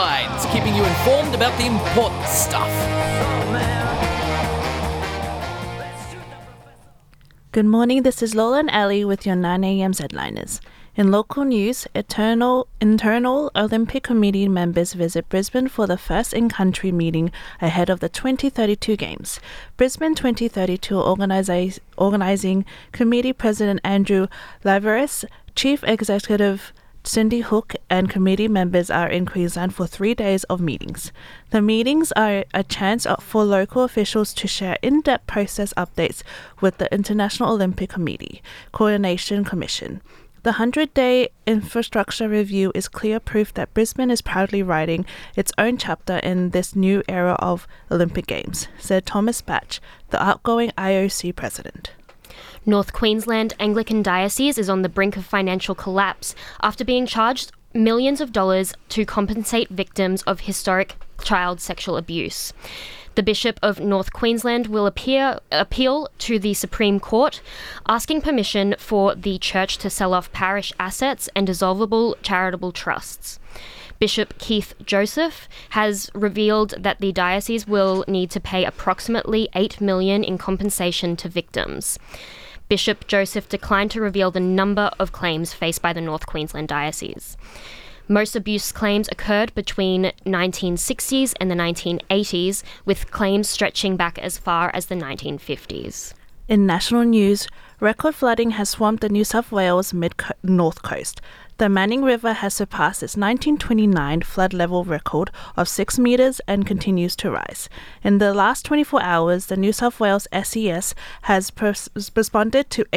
headlines, keeping you informed about the important stuff. Good morning, this is Lola and Ali with your 9am headliners. In local news, internal Olympic Committee members visit Brisbane for the first in-country meeting ahead of the 2032 Games. Brisbane 2032 organising Committee President Andrew Liveris, Chief Executive Cindy Hook and committee members are in Queensland for 3 days of meetings. The meetings are a chance for local officials to share in-depth process updates with the International Olympic Committee Coordination Commission. The 100-day infrastructure review is clear proof that Brisbane is proudly writing its own chapter in this new era of Olympic Games, said Thomas Batch, the outgoing IOC president. North Queensland Anglican Diocese is on the brink of financial collapse after being charged millions of dollars to compensate victims of historic child sexual abuse. The Bishop of North Queensland will appeal to the Supreme Court, asking permission for the church to sell off parish assets and dissolvable charitable trusts. Bishop Keith Joseph has revealed that the diocese will need to pay approximately $8 million in compensation to victims. Bishop Joseph declined to reveal the number of claims faced by the North Queensland Diocese. Most abuse claims occurred between 1960s and the 1980s, with claims stretching back as far as the 1950s. In national news, record flooding has swamped the New South Wales north coast. The Manning River has surpassed its 1929 flood level record of 6 metres and continues to rise. In the last 24 hours, the New South Wales SES has responded to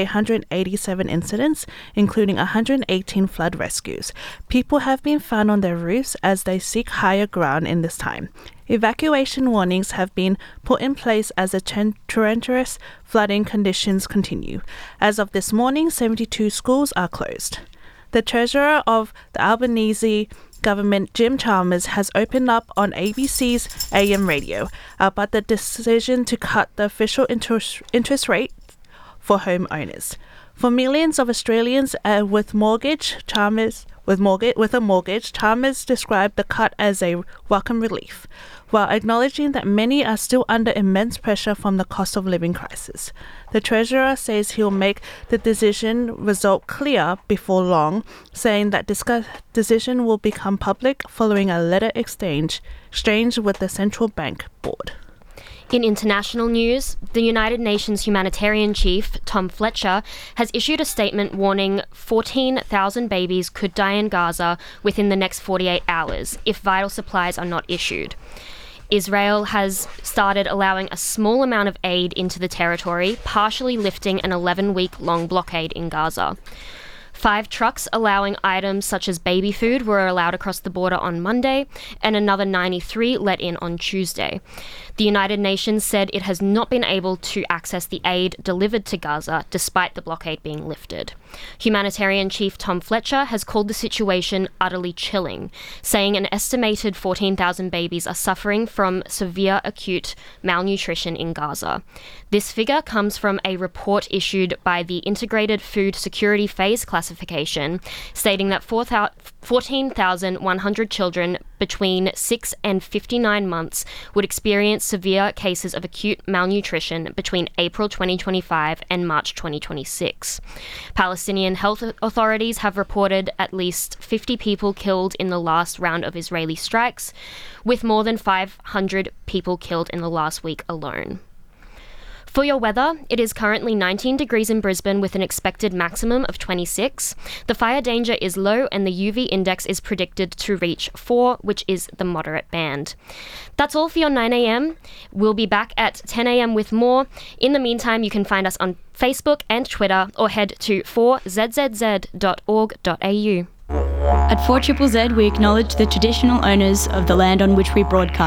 887 incidents, including 118 flood rescues. People have been found on their roofs as they seek higher ground in this time. Evacuation warnings have been put in place as the torrential flooding conditions continue. As of this morning, 72 schools are closed. The Treasurer of the Albanese government, Jim Chalmers, has opened up on ABC's AM radio about the decision to cut the official interest rate for home owners. For millions of Australians with a mortgage, Chalmers described the cut as a welcome relief, while acknowledging that many are still under immense pressure from the cost of living crisis. The Treasurer says he'll make the decision result clear before long, saying that decision will become public following a letter exchange with the Central Bank Board. In international news, the United Nations humanitarian chief, Tom Fletcher, has issued a statement warning 14,000 babies could die in Gaza within the next 48 hours if vital supplies are not issued. Israel has started allowing a small amount of aid into the territory, partially lifting an 11-week-long blockade in Gaza. 5 trucks allowing items such as baby food were allowed across the border on Monday, and another 93 let in on Tuesday. The United Nations said it has not been able to access the aid delivered to Gaza despite the blockade being lifted. Humanitarian Chief Tom Fletcher has called the situation utterly chilling, saying an estimated 14,000 babies are suffering from severe acute malnutrition in Gaza. This figure comes from a report issued by the Integrated Food Security Phase Classification, stating that 14,100 children between 6 and 59 months would experience severe cases of acute malnutrition between April 2025 and March 2026. Palestinian health authorities have reported at least 50 people killed in the last round of Israeli strikes, with more than 500 people killed in the last week alone. For your weather, it is currently 19 degrees in Brisbane with an expected maximum of 26. The fire danger is low and the UV index is predicted to reach 4, which is the moderate band. That's all for your 9am. We'll be back at 10am with more. In the meantime, you can find us on Facebook and Twitter or head to 4zz.org.au. At 4ZZZ, we acknowledge the traditional owners of the land on which we broadcast.